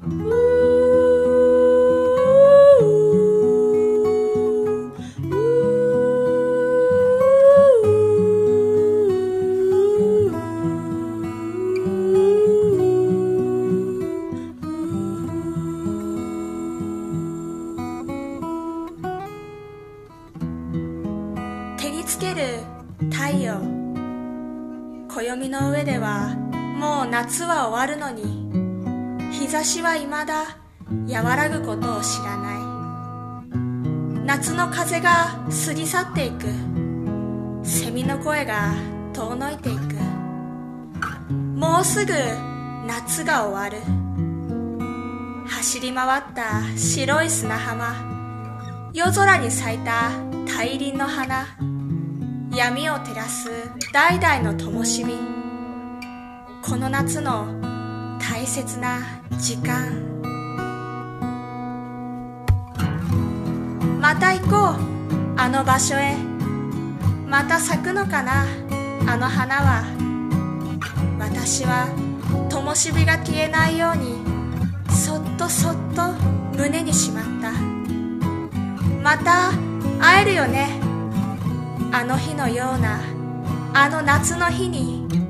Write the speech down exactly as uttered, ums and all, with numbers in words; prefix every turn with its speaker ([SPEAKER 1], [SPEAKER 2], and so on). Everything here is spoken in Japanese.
[SPEAKER 1] 照りつける太陽、暦の上ではもう夏は終わるのに、日差しは未だ和らぐことを知らない。夏の風が過ぎ去っていく、セミの声が遠のいていく。もうすぐ夏が終わる。走り回った白い砂浜、夜空に咲いた大輪の花、闇を照らす代々の灯火。この夏の大切な時間。また行こう、あの場所へ。また咲くのかな、あの花は。私は灯火が消えないように、そっとそっと胸にしまった。また会えるよね、あの日のような、あの夏の日に。